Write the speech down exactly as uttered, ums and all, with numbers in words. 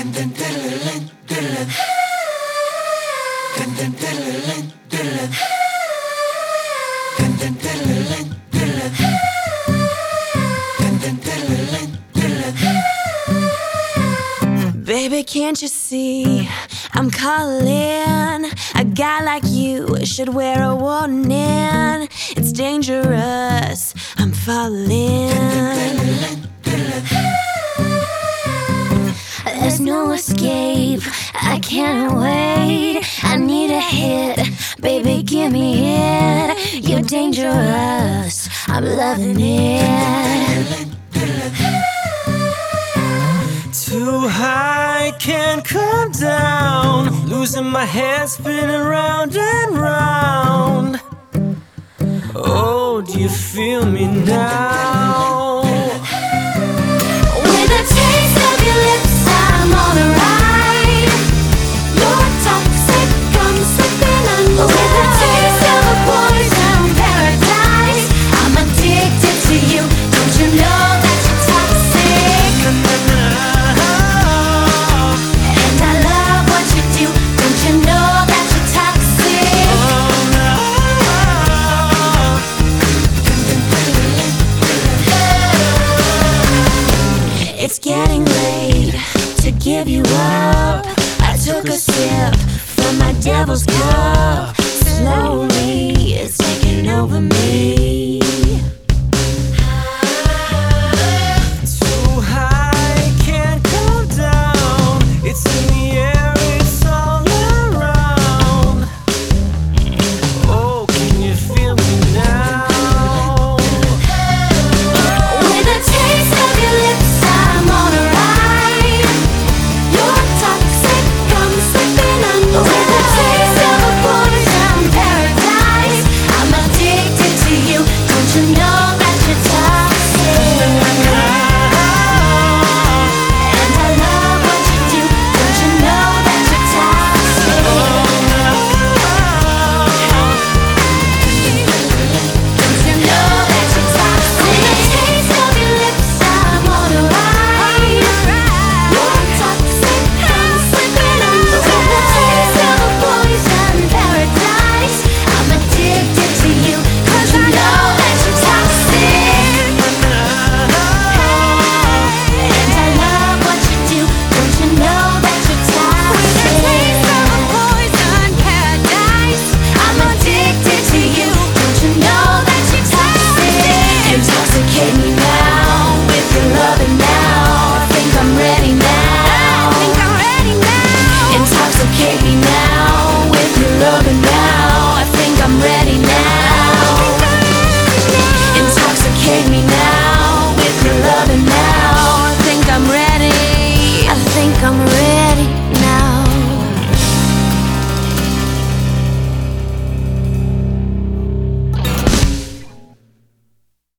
Baby, can't you see I'm calling? A guy like you should wear a warning. It's dangerous, I'm falling. There's no escape, I can't wait. I need a hit, baby, give me it. You're dangerous, I'm loving it. Too high, can't come down. Losing my head, spinning round and round. Oh, do you feel me now? With a taste of your lips, I'm on a ride. You're toxic, come slipping under. With a taste of a poison paradise, I'm addicted to you. Don't you know that you're toxic? And I love what you do. Don't you know that you're toxic? It's getting late to give you up. I took a sip from my devil's cup. Slowly, it's taking over me.